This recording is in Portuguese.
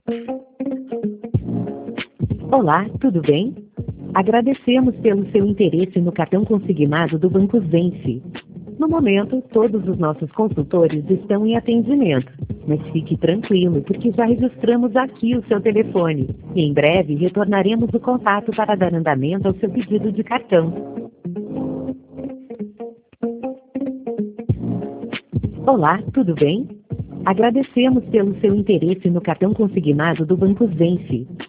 Olá, tudo bem? Agradecemos pelo seu interesse no cartão consignado do Banco Zense. No momento, todos os nossos consultores estão em atendimento, mas fique tranquilo, porque já registramos aqui o seu telefone e em breve retornaremos o contato para dar andamento ao seu pedido de cartão. Olá, tudo bem? Agradecemos pelo seu interesse no cartão consignado do Banco Zense.